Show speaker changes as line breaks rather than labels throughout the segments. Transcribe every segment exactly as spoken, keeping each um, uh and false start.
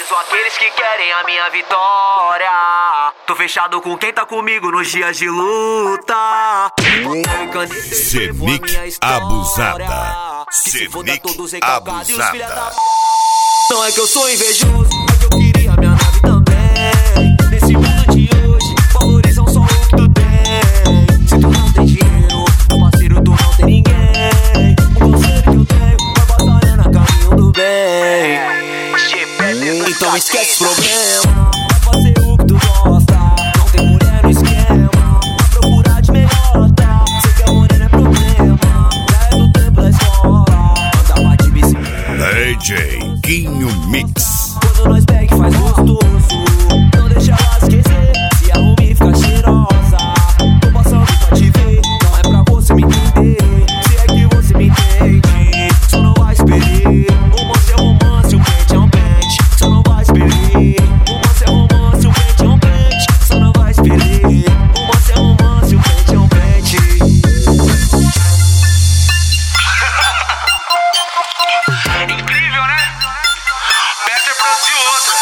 Valorizo aqueles que querem a minha vitória. Tô fechado com quem tá comigo nos dias de luta.
Senic abusada. Senic abusada.
Não é que eu sou invejoso, é que eu queria minha nave também. Nesse mundo de hoje, valorizam só o que tu tem. Se tu não tem dinheiro, meu parceiro, tu não tem ninguém. O conselho que eu tenho é batalhando a caminho do bem. Então esquece o problema, vai fazer o que tu gosta. Não tem mulher no esquema, vai procurar de melhor, tá? Sei que a morena é problema, já é do tempo da escola. Andava de bicicleta.
D J Guinho Mix.
Quando nós pega e faz gostoso, não deixa ela esquecer. Se arruma e fica cheirosa, tô passando pra te ver. Não é pra você me entender, se é que você me entende. Só não vai esperar, romance é romance, o pente é um pente. Só não vai esperar, romance é romance, o pente é um pente. Só não vai esperar, romance é romance, o pente é um pente.
Incrível, né? Better Brasil outra.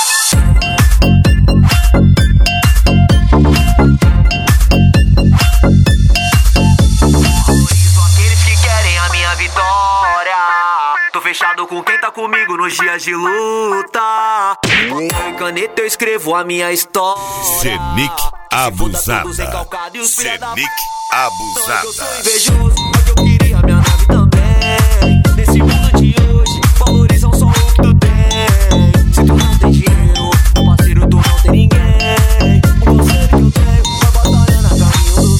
Valorizo aqueles que querem a minha vitória. Tô fechado com quem tá comigo nos dias de luta. Com caneta eu escrevo a minha história.
Senic abusada.
Senic
Senic
abusada. Eu sou
abusada.
invejoso, mas eu queria minha nave também. Nesse mundo de hoje, valorizam só o que tu tem. Se tu não tem dinheiro, meu parceiro, tu não tem ninguém. O conselho que eu tenho vai batalhando a caminho do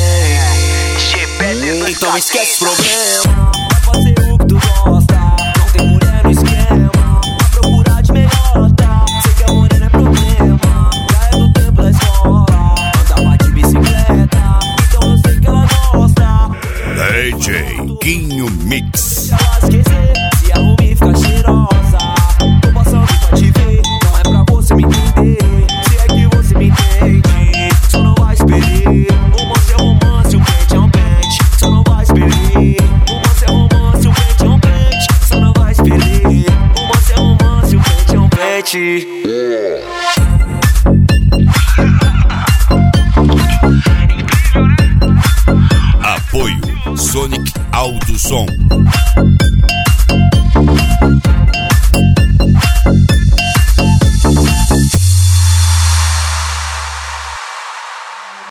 bem. Então esquece o problema, vai fazer o que tu gosta. Não tem mulher no esquema, vai procurar de melhor, tá? Sei que a morena é problema, já é do tempo da escola. Andava de bicicleta, então eu sei que ela gosta.
D J Guinho Mix.
Ela esquecer, se arruma e fica cheirosa. Tô passando pra te ver, não é pra você me entender. Se é que você me entende, só não vai esperar. Romance é romance, o pente é um pente. Só não vai esperar. Romance é romance, o pente é um pente. Só não vai esperar. Romance é romance, o pente é um pente.
Apoio Sonic Alto Som.